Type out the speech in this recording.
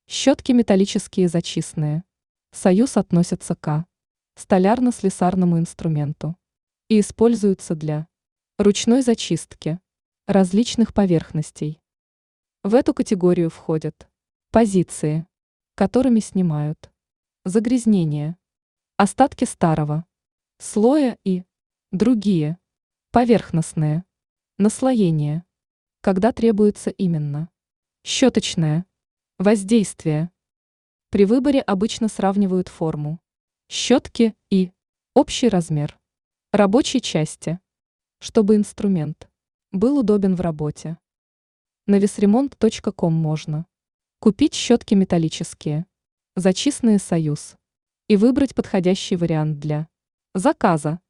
Щетки металлические зачистные. Союз относится к столярно-слесарному инструменту и используются для ручной зачистки различных поверхностей. В эту категорию входят позиции, которыми снимают загрязнения, остатки старого слоя и другие поверхностные наслоения, когда требуется именно щеточное воздействие. При выборе обычно сравнивают форму щетки и общий размер рабочей части, чтобы инструмент был удобен в работе. На весремонт.ком можно купить щетки металлические, зачистные «Союз» и выбрать подходящий вариант для заказа.